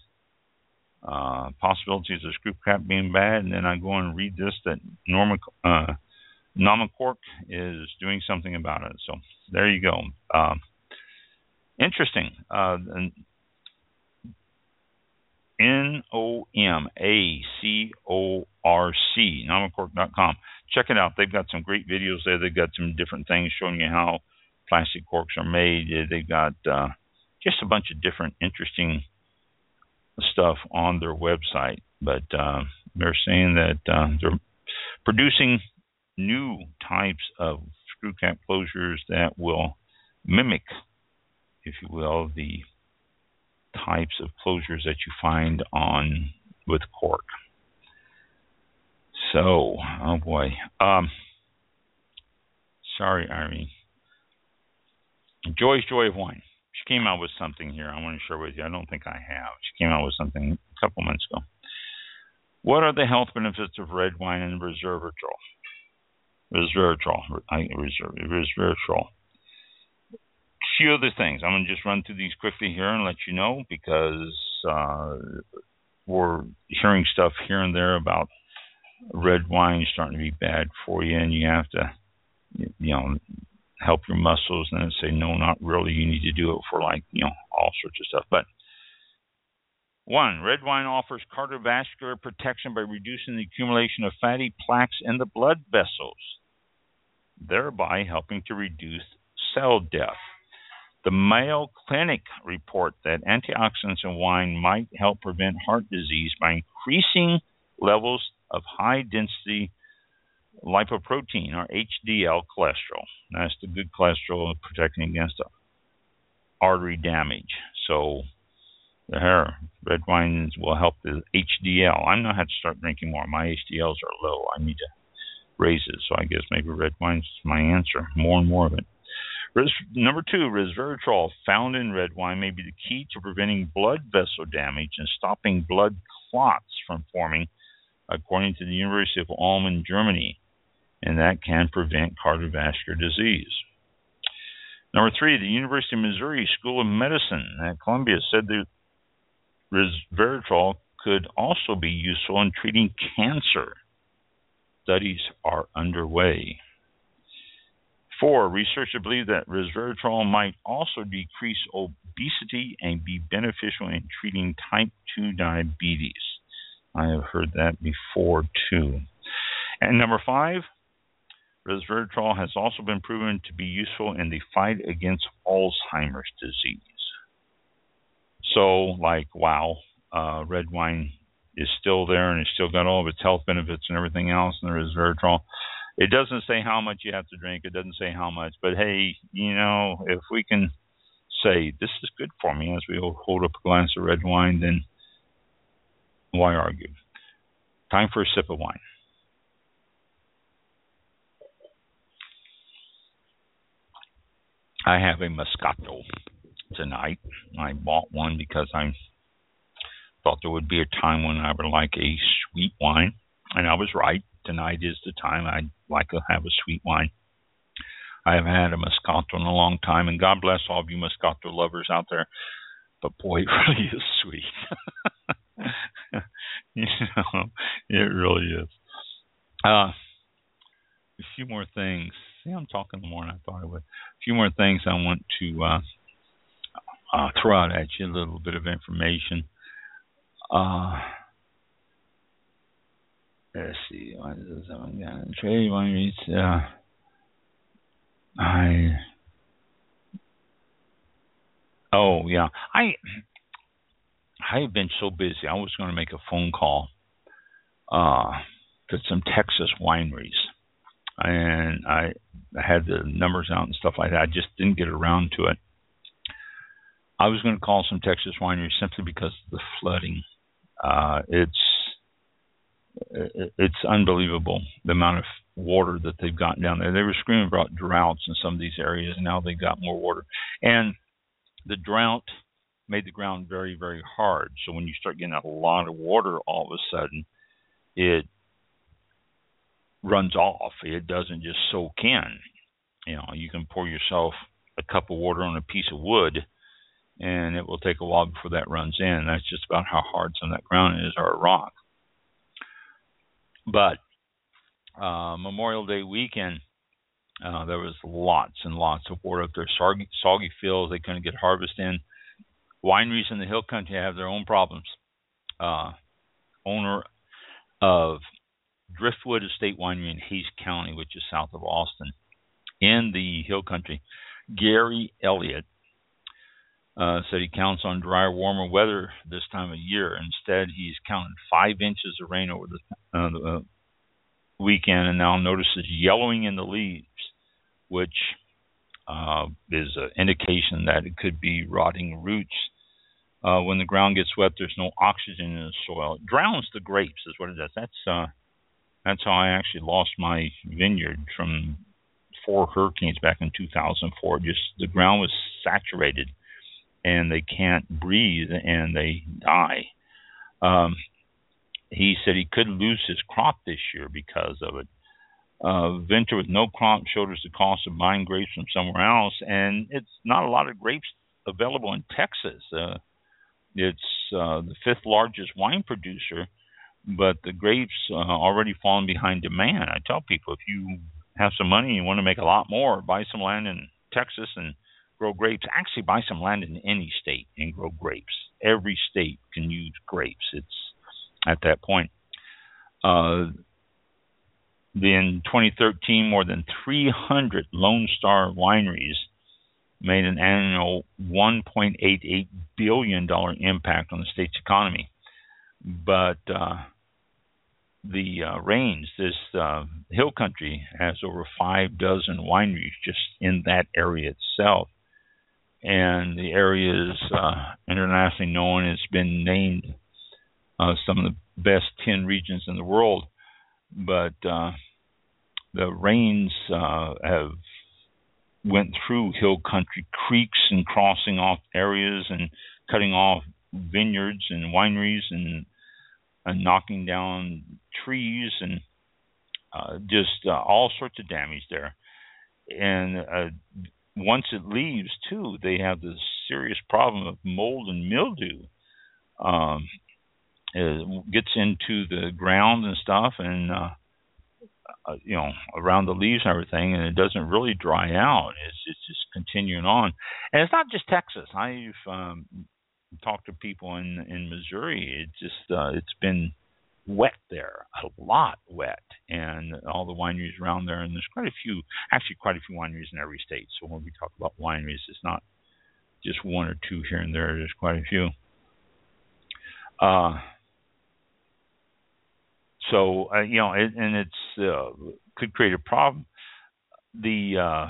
uh, possibilities of screw cap being bad, and then I go and read this that Norma, uh, Normacork is doing something about it. So there you go. Um, interesting. Uh, and N O M A C O R C, Normacork dot com. check it out. They've got some great videos there. They've got some different things showing you how plastic corks are made. They've got uh, just a bunch of different interesting stuff on their website. But uh, they're saying that uh, they're producing new types of screw cap closures that will mimic, if you will, the types of closures that you find on with cork. So, oh boy. Um, sorry, Irene. Joy's Joy of Wine. She came out with something here I want to share with you. I don't think I have. She came out with something a couple months ago. What are the health benefits of red wine and resveratrol? Resveratrol. I, resveratrol. Few other things. I'm going to just run through these quickly here and let you know, because uh, we're hearing stuff here and there about red wine starting to be bad for you, and you have to, you know, help your muscles, and then say, no, not really. You need to do it for, like, you know, all sorts of stuff. But one, red wine offers cardiovascular protection by reducing the accumulation of fatty plaques in the blood vessels, thereby helping to reduce cell death. The Mayo Clinic report that antioxidants in wine might help prevent heart disease by increasing levels of high-density lipoprotein, or H D L cholesterol. That's the good cholesterol protecting against artery damage. So the hair, red wines will help the H D L. I'm going to have to start drinking more. My H D Ls are low. I need to raise it. So I guess maybe red wine's my answer. More and more of it. Res- number two, resveratrol found in red wine may be the key to preventing blood vessel damage and stopping blood clots from forming, according to the University of Ulm, Germany, and that can prevent cardiovascular disease. Number three, the University of Missouri School of Medicine at Columbia said that resveratrol could also be useful in treating cancer. Studies are underway. Four, researchers believe that resveratrol might also decrease obesity and be beneficial in treating type two diabetes. I have heard that before, too. And number five, resveratrol has also been proven to be useful in the fight against Alzheimer's disease. So, like, wow, uh, red wine is still there and it's still got all of its health benefits and everything else, and there is resveratrol. It doesn't say how much you have to drink. It doesn't say how much. But, hey, you know, if we can say this is good for me as we hold up a glass of red wine, then why argue? Time for a sip of wine. I have a Moscato tonight. I bought one because I thought there would be a time when I would like a sweet wine, and I was right. Tonight is the time I'd like to have a sweet wine. I haven't had a Moscato in a long time, and God bless all of you Moscato lovers out there. But boy, it really is sweet. You know, it really is. Uh, a few more things. See, I'm talking more than I thought I would. A few more things I want to uh, uh, throw out at you, a little bit of information. Uh, let's see. What is this? Trade wineries. Uh, I. Oh yeah, I. I have been so busy. I was going to make a phone call uh, to some Texas wineries, and I had the numbers out and stuff like that. I just didn't get around to it. I was going to call some Texas wineries simply because of the flooding. Uh, it's it's unbelievable the amount of water that they've gotten down there. They were screaming about droughts in some of these areas, and now they've got more water. And the drought made the ground very, very hard. So when you start getting a lot of water, all of a sudden, it runs off. It doesn't just soak in. You know, you can pour yourself a cup of water on a piece of wood, and it will take a while before that runs in. That's just about how hard some of that ground is, or a rock. But uh, Memorial Day weekend, uh, there was lots and lots of water up there. Soggy, soggy fields, they couldn't get harvest in. Wineries in the Hill Country have their own problems. Uh, owner of Driftwood Estate Winery in Hays County, which is south of Austin, in the Hill Country. Gary Elliott uh, said he counts on drier, warmer weather this time of year. Instead, he's counted five inches of rain over the, uh, the uh, weekend, and now notices yellowing in the leaves, which uh, is an indication that it could be rotting roots. Uh, when the ground gets wet, there's no oxygen in the soil. It drowns the grapes, is what it does. That's uh, that's how I actually lost my vineyard from four hurricanes back in two thousand four. Just the ground was saturated, and they can't breathe, and they die. Um, he said he could lose his crop this year because of it. Uh, Vintner with no crop showed us the cost of buying grapes from somewhere else, and it's not a lot of grapes available in Texas. Uh, It's uh, the fifth largest wine producer, but the grapes uh, already fallen behind demand. I tell people, if you have some money and you want to make a lot more, buy some land in Texas and grow grapes. Actually, buy some land in any state and grow grapes. Every state can use grapes. It's at that point. Uh, in twenty thirteen, more than three hundred Lone Star wineries made an annual one point eight eight billion dollars impact on the state's economy. But uh, the uh, Rains, this uh, hill country, has over five dozen wineries just in that area itself. And the area is uh, internationally known. It's been named uh, some of the best ten regions in the world. But uh, the Rains uh, have went through hill country creeks and crossing off areas and cutting off vineyards and wineries and, and knocking down trees and uh, just uh, all sorts of damage there. And uh, once it leaves, too, they have this serious problem of mold and mildew. Um, it gets into the ground and stuff and uh, Uh, you know, around the leaves and everything, and it doesn't really dry out. It's, it's just continuing on. And it's not just Texas. I've um, talked to people in, in Missouri. It just, uh, it's been wet there, a lot wet, and all the wineries around there. And there's quite a few, actually quite a few wineries in every state. So when we talk about wineries, it's not just one or two here and there. There's quite a few. Uh, So, uh, you know, it, and it's uh, could create a problem. The uh,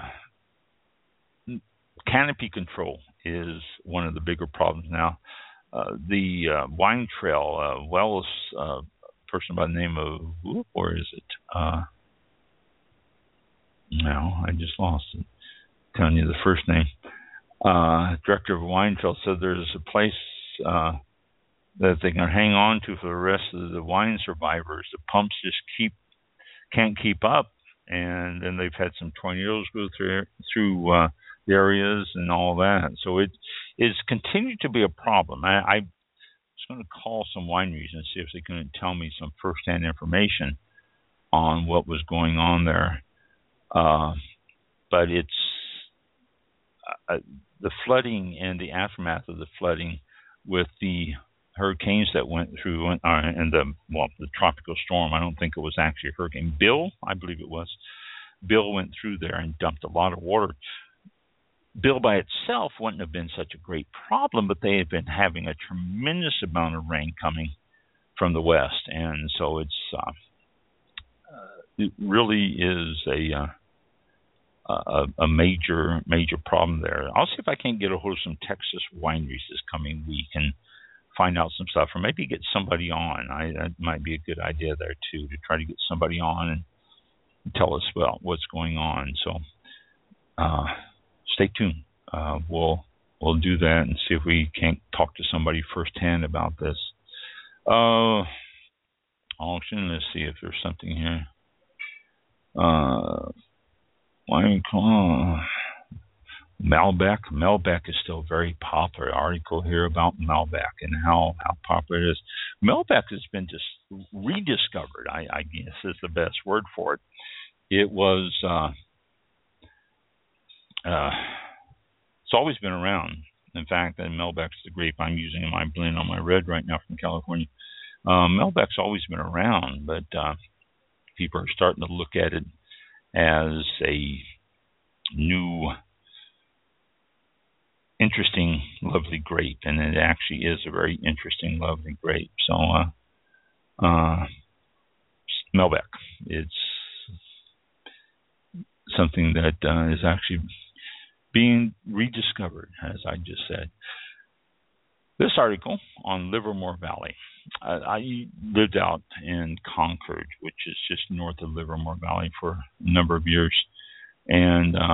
canopy control is one of the bigger problems now. Uh, the uh, wine trail, uh, Wells, uh, person by the name of, whoop, where is it? Uh, no, I just lost it. Telling you the first name. Uh, director of wine trail said there's a place Uh, that they can hang on to for the rest of the wine survivors. The pumps just keep can't keep up, and then they've had some tornadoes go through through uh, the areas and all that. So it is continued to be a problem. I, I was going to call some wineries and see if they can tell me some firsthand information on what was going on there. Uh, but it's uh, the flooding and the aftermath of the flooding with the hurricanes that went through, uh, and the well, the tropical storm. I don't think it was actually a hurricane. Bill, I believe it was. Bill went through there and dumped a lot of water. Bill by itself wouldn't have been such a great problem, but they had been having a tremendous amount of rain coming from the west, and so it's uh, uh, it really is a, uh, a a major major problem there. I'll see if I can get a hold of some Texas wineries this coming week and find out some stuff, or maybe get somebody on. I, that might be a good idea there too, to try to get somebody on and tell us about what's going on. So uh, stay tuned. Uh, we'll we'll do that and see if we can't talk to somebody firsthand about this. Uh, auction. Let's see if there's something here. Uh, why call? Malbec. Malbec is still very popular. Article here about Malbec and how, how popular it is. Malbec has been just rediscovered, I, I guess is the best word for it. It was, uh, uh, it's always been around. In fact, and Malbec's the grape I'm using in my blend on my red right now from California. Um, Malbec's always been around, but uh, people are starting to look at it as a new, interesting, lovely grape, and it actually is a very interesting, lovely grape. So, uh, uh, Malbec, it's something that uh, is actually being rediscovered, as I just said. This article on Livermore Valley. I, I lived out in Concord, which is just north of Livermore Valley, for a number of years. And uh,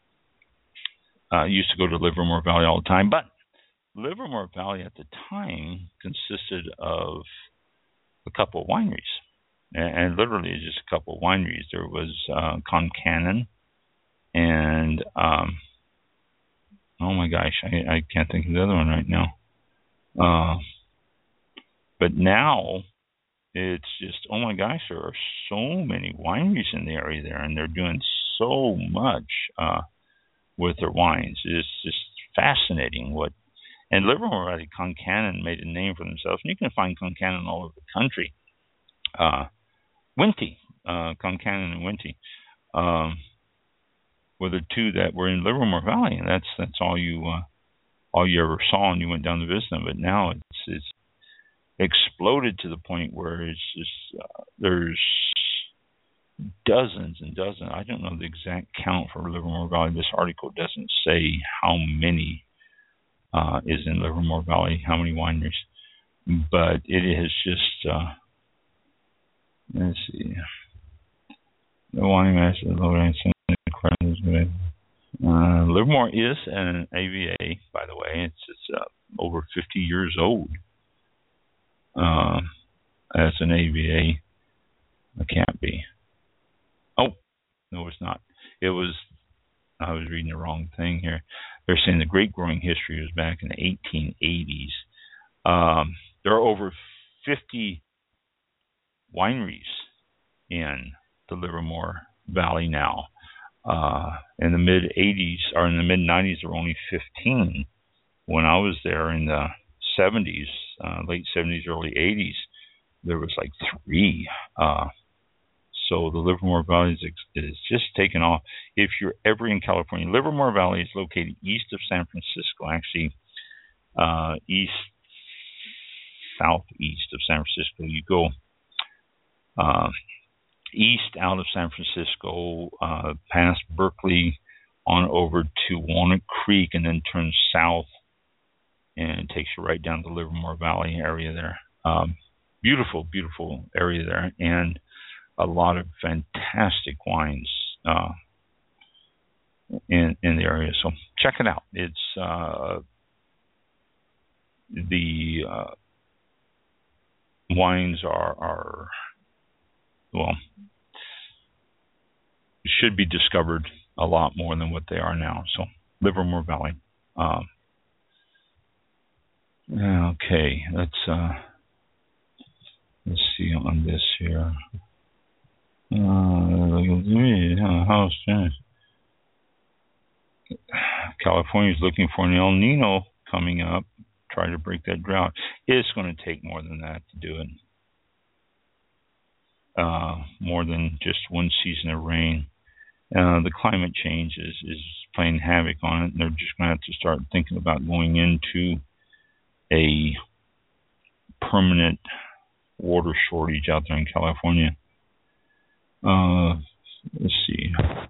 I used to go to Livermore Valley all the time. But Livermore Valley at the time consisted of a couple of wineries. And, and literally just a couple of wineries. There was uh, Concannon and, um, oh my gosh, I, I can't think of the other one right now. Uh, but now it's just, oh my gosh, there are so many wineries in the area there, and they're doing so much uh, with their wines. It's just fascinating what. And Livermore Valley, Concannon made a name for themselves, and you can find Concannon all over the country. Uh, Wente, uh, Concannon and Wente, um, were the two that were in Livermore Valley, and that's that's all you. Uh, all you ever saw, and you went down to visit them. But now it's it's exploded to the point where it's just uh, there's dozens and dozens. I don't know the exact count for Livermore Valley. This article doesn't say how many uh, is in Livermore Valley, how many wineries, but it is just. Uh, let's see. The wine master, Lord, Uh, Livermore is an A V A, by the way. It's, it's uh, over fifty years old uh, as an A V A. It can't be. Oh, no, it's not. It was, I was reading the wrong thing here. They're saying the grape growing history was back in the eighteen eighties. Um, there are over fifty wineries in the Livermore Valley now. Uh, in the mid eighties or in the mid nineties, there were only fifteen. When I was there in the seventies, uh, late seventies, early eighties, there was like three. Uh, so the Livermore Valley is, is just taken off. If you're ever in California, Livermore Valley is located east of San Francisco, actually uh, east, southeast of San Francisco. You go uh, east out of San Francisco, uh, past Berkeley, on over to Walnut Creek, and then turn south, and it takes you right down to the Livermore Valley area there. Um, beautiful, beautiful area there, and a lot of fantastic wines uh, in in the area. So check it out. It's uh, the uh, wines are are well should be discovered a lot more than what they are now. So Livermore Valley. Um, okay, let's uh, let's see on this here. Uh, how's California's looking for an El Nino coming up. Try to break that drought. It's going to take more than that to do it. Uh, more than just one season of rain. Uh, the climate change is, is playing havoc on it, and they're just going to have to start thinking about going into a permanent water shortage out there in California. Uh, let's see.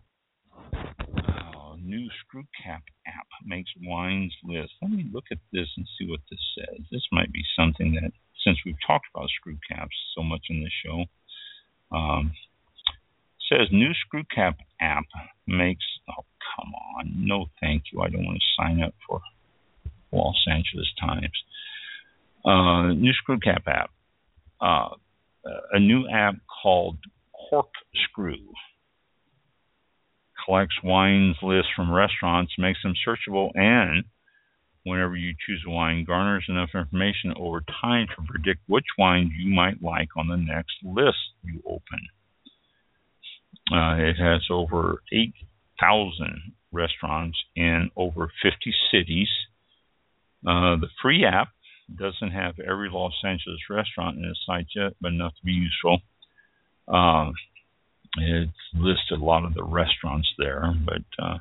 Uh, new Screw Cap app makes wines list. Let me look at this and see what this says. This might be something that, since we've talked about screw caps so much in this show, um, says new Screw Cap app makes, oh, come on. No, thank you. I don't want to sign up for Los Angeles Times. Uh, new Screw Cap app. Uh, a new app called Corkscrew collects wines lists from restaurants, makes them searchable, and whenever you choose a wine, garners enough information over time to predict which wine you might like on the next list you open. Uh, it has over eight thousand restaurants in over fifty cities. Uh, the free app doesn't have every Los Angeles restaurant in its site yet, but enough to be useful. Uh, It's listed a lot of the restaurants there, but uh,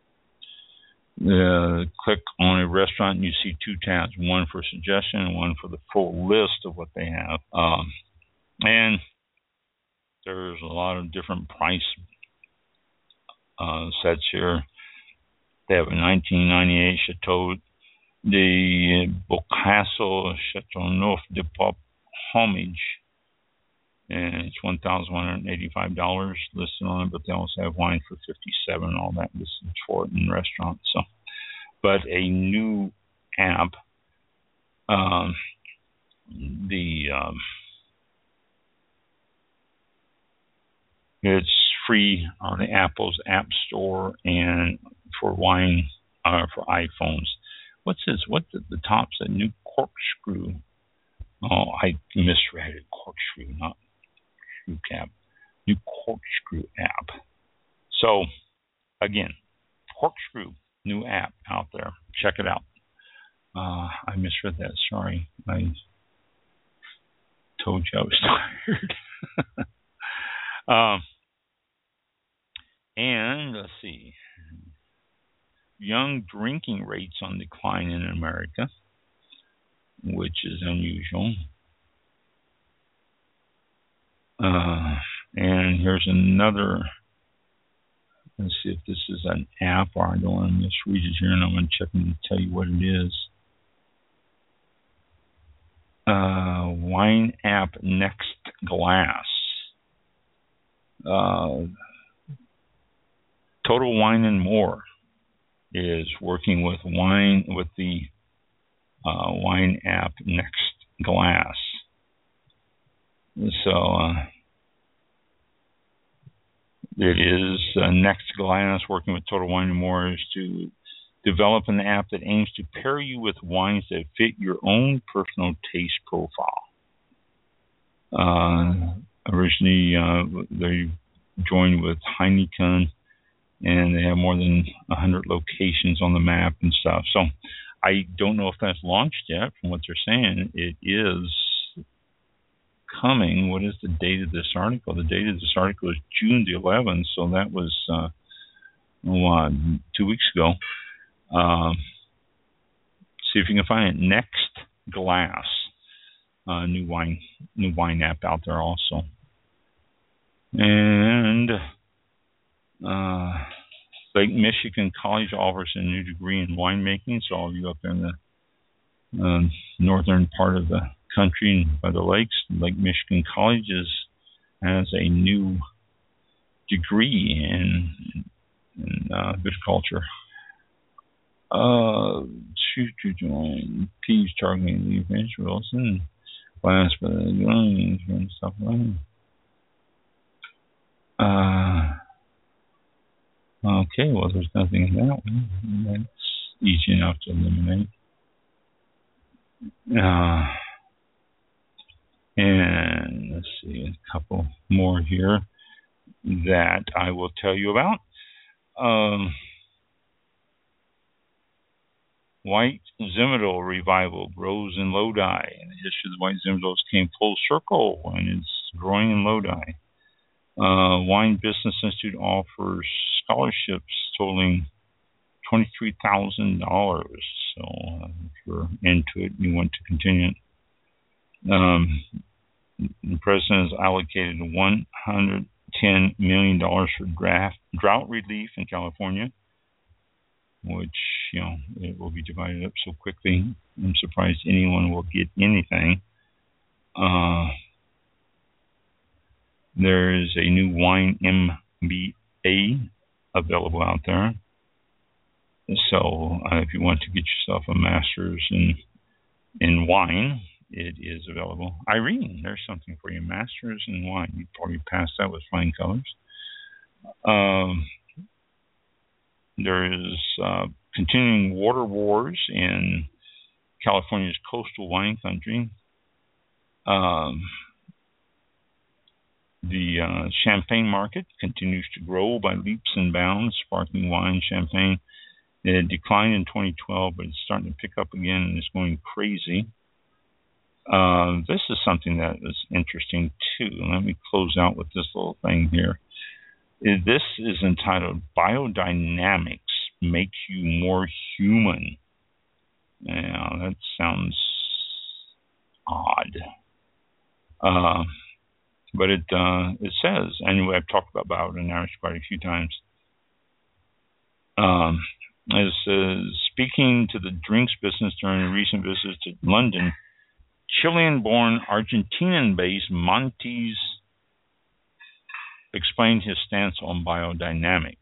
uh, click on a restaurant and you see two tabs, one for suggestion and one for the full list of what they have. Um, and there's a lot of different price uh, sets here. They have a nineteen ninety-eight Chateau de Bocasso Chateauneuf de Pop Homage, and it's one thousand one hundred eighty-five dollars listed on it, but they also have wine for fifty-seven dollars and all that listed for it in restaurants. So, but a new app, um, the um, it's free on the Apple's App Store and for wine uh, for iPhones. What's this? What the, the top's a new corkscrew? Oh, I misread it. Corkscrew, not screw cap. New corkscrew app. So, again, corkscrew, new app out there. Check it out. Uh, I misread that. Sorry. I told you I was tired. um, and let's see. Young drinking rates on decline in America, which is unusual. Uh, and here's another. Let's see if this is an app, or I don't want to misread it here, and I'm going to check and tell you what it is. Uh, wine app Next Glass. Uh, Total Wine and More is working with wine with the uh, wine app Next Glass. So uh, it is uh, Next Glass working with Total Wine and More is to develop an app that aims to pair you with wines that fit your own personal taste profile. Uh, originally, uh, they joined with Heineken, and they have more than one hundred locations on the map and stuff. So I don't know if that's launched yet. From what they're saying, it is coming. What is the date of this article? The date of this article is June the eleventh, so that was uh, oh, uh, two weeks ago. Um, see if you can find it. Next Glass, uh, new wine, new wine app out there also. And Uh, Lake Michigan College offers a new degree in winemaking. So all of you up there in the uh, northern part of the country and by the lakes, Lake Michigan College is, has a new degree in, in uh, viticulture. Uh, shoot, to join peas targeting leaf vegetables and glass for the grains and stuff like that. Uh, Okay, well, there's nothing in that one. That's easy enough to eliminate. Uh, and let's see, a couple more here that I will tell you about. Um, White Zinfandel revival grows in Lodi. And the history of the White Zinfandels came full circle and it's growing in Lodi. Uh, Wine Business Institute offers scholarships totaling twenty-three thousand dollars. So uh, if you're into it and you want to continue it. Um, the president has allocated one hundred ten million dollars for draft, drought relief in California, which, you know, it will be divided up so quickly. I'm surprised anyone will get anything. Uh, There's a new wine M B A available out there. So uh, if you want to get yourself a master's in in wine, it is available. Irene, there's something for you. Master's in wine. You probably passed that with flying colors. Um, there is uh, continuing water wars in California's coastal wine country. Um, The uh, champagne market continues to grow by leaps and bounds. Sparkling wine, champagne, it declined in twenty twelve, but it's starting to pick up again and it's going crazy. Uh, this is something that is interesting too. Let me close out with this little thing here. This is entitled Biodynamics Makes You More Human. Now, that sounds odd. Uh, but it uh, it says, anyway, I've talked about biodynamics quite a few times. Um, it says, speaking to the drinks business during a recent visit to London, Chilean-born, Argentinian-based Montes explained his stance on biodynamics.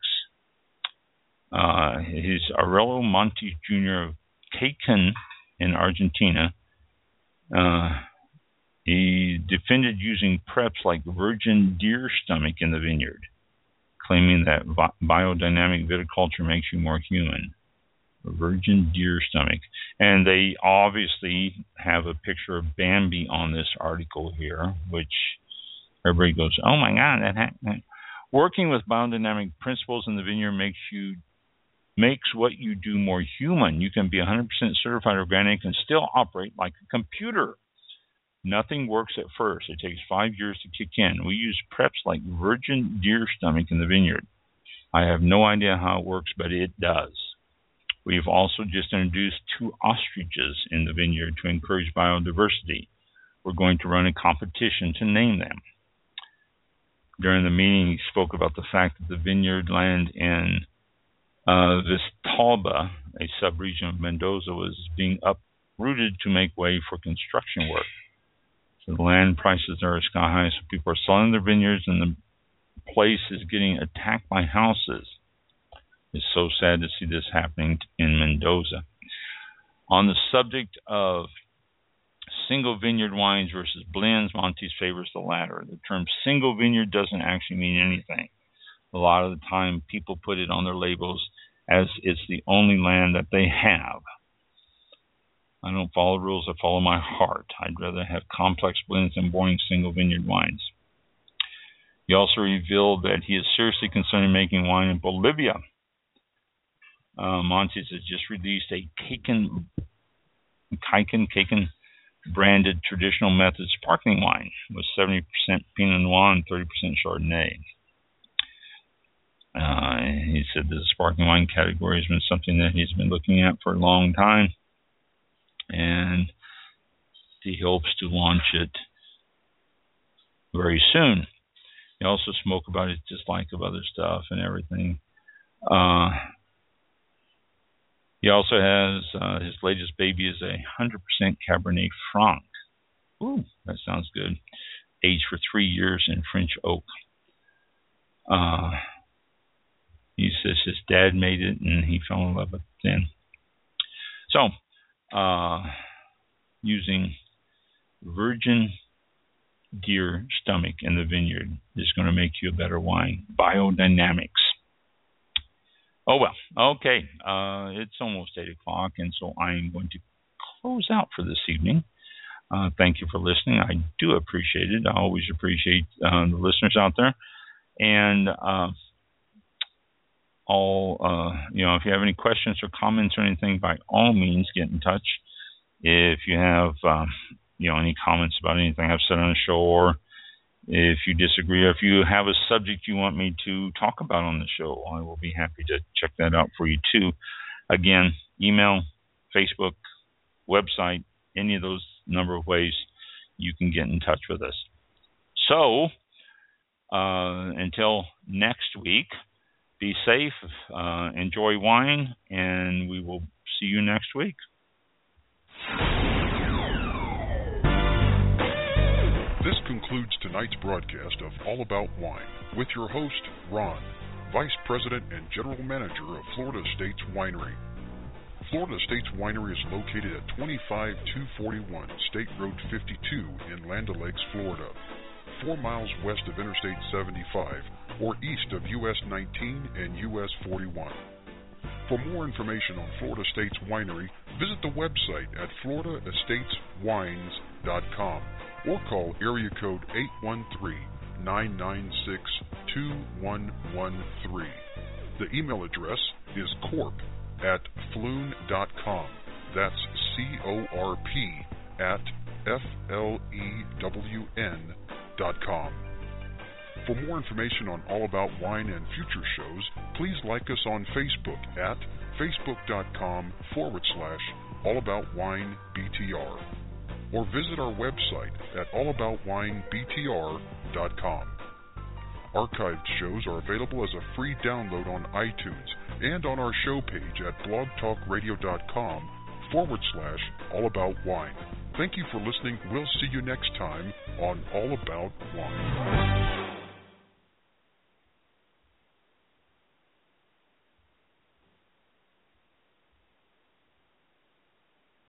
Uh, his Aurelio Montes Junior of Caycan in Argentina, uh, he defended using preps like virgin deer stomach in the vineyard, claiming that vi- biodynamic viticulture makes you more human. Virgin deer stomach. And they obviously have a picture of Bambi on this article here, which everybody goes, oh my God, that happened. Working with biodynamic principles in the vineyard makes you makes what you do more human. You can be one hundred percent certified organic and still operate like a computer. Nothing works at first. It takes five years to kick in. We use preps like virgin deer stomach in the vineyard. I have no idea how it works, but it does. We've also just introduced two ostriches in the vineyard to encourage biodiversity. We're going to run a competition to name them. During the meeting, he spoke about the fact that the vineyard land in uh, Vistalba, a sub-region of Mendoza, was being uprooted to make way for construction work. So the land prices are sky high, so people are selling their vineyards, and the place is getting attacked by houses. It's so sad to see this happening in Mendoza. On the subject of single vineyard wines versus blends, Montes favors the latter. The term single vineyard doesn't actually mean anything. A lot of the time, people put it on their labels as it's the only land that they have. I don't follow rules, I follow my heart. I'd rather have complex blends than boring single vineyard wines. He also revealed that he is seriously considering making wine in Bolivia. Uh, Montes has just released a Caycan, Caycan, Caycan branded traditional method sparkling wine with seventy percent Pinot Noir and thirty percent Chardonnay. Uh, he said the sparkling wine category has been something that he's been looking at for a long time, and he hopes to launch it very soon. He also spoke about his dislike of other stuff and everything. Uh, he also has, uh, his latest baby is a one hundred percent Cabernet Franc. Ooh, that sounds good. Aged for three years in French oak. Uh, he says his dad made it and he fell in love with it then. So, uh, using virgin deer stomach in the vineyard is going to make you a better wine. Biodynamics. Oh, well, okay. Uh, it's almost eight o'clock, and so I'm going to close out for this evening. Uh, thank you for listening. I do appreciate it. I always appreciate uh, the listeners out there. And uh, all, uh, you know, if you have any questions or comments or anything, by all means, get in touch. If you have, um, you know, any comments about anything I've said on the show, or if you disagree, or if you have a subject you want me to talk about on the show, I will be happy to check that out for you too. Again, email, Facebook, website, any of those number of ways you can get in touch with us. So, uh, until next week, be safe, uh, enjoy wine, and we will see you next week. This concludes tonight's broadcast of All About Wine with your host, Ron, Vice President and General Manager of Florida Estates Winery. Florida Estates Winery is located at twenty-five two forty-one State Road fifty-two in Land O'Lakes, Florida, four miles west of Interstate seventy-five or east of U S nineteen and U S forty-one. For more information on Florida Estates Winery, visit the website at florida estates wines dot com or call area code eight one three, nine nine six, two one one three. The email address is corp at flume dot com. That's C O R P at F L E W N dot com. For more information on All About Wine and future shows, please like us on Facebook at facebook.com forward slash allaboutwinebtr or visit our website at allaboutwinebtr dot com. Archived shows are available as a free download on iTunes and on our show page at blogtalkradio.com forward slash allaboutwine. Thank you for listening. We'll see you next time on All About Wine.